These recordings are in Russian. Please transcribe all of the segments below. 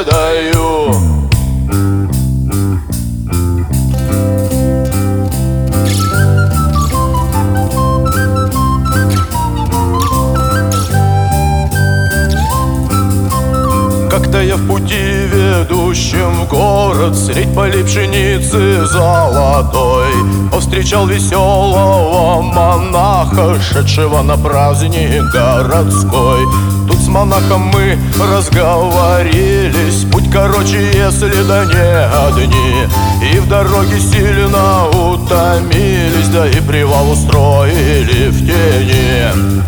поведаю. Как-то я в пути, ведущем в город, средь полей пшеницы золотой повстречал веселого монаха, шедшего на праздник городской. Тут с монахом мы разговорились, путь короче, если да не одни, и в дороге сильно утомились, да и привал устроили в тени.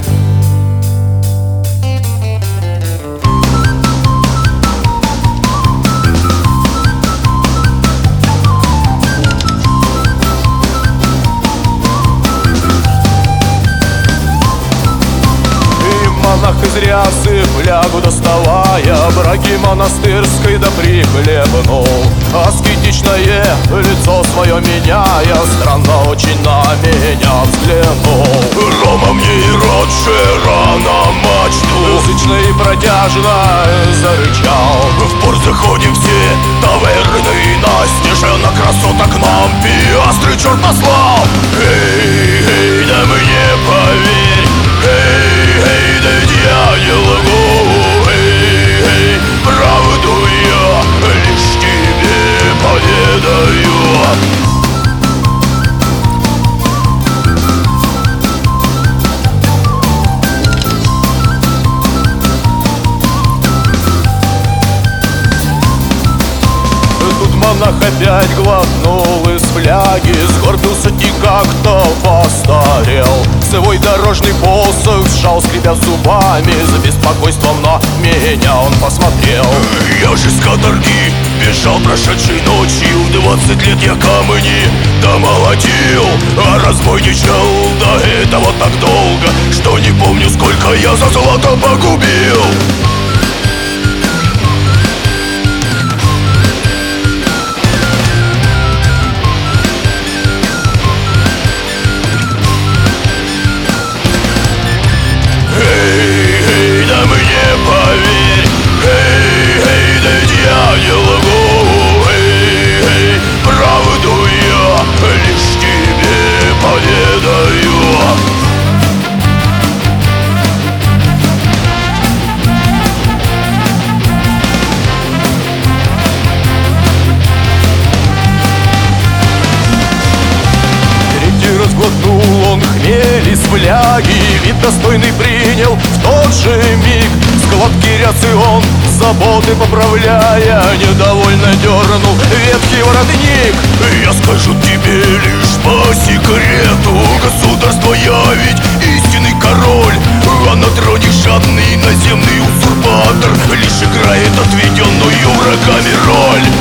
Монах из рясы флягу доставая, браги монастырской да прихлебнул. Аскетичное лицо свое меняя, странно очень на меня взглянул. Рома мне и Роджера на мачту зычно и протяжно зарычал. В порт заходим все таверны и настежь, на красоток нам пиастрый черт послал. Эй, эй, да мне поверь, эй, эй, да ведь я не лгу, эй, эй, правду я лишь тебе поведаю. Монах опять глотнул из фляги, сгорбился и как-то постарел. Свой дорожный посох сжал, скрипя зубами, за беспокойством на меня он посмотрел. Я же с каторги бежал прошедшей ночью, 20 лет я камни домолотил, а разбойничал до этого так долго, что не помню, сколько я за золото погубил. Глотнул он хмель из фляги, вид достойный принял в тот же миг. С глотки рясы он, заботы поправляя, недовольно дернул ветхий воротник. Я скажу тебе лишь по секрету, государство я ведь истинный король, а на троне жадный наземный узурпатор лишь играет отведенную врагами роль.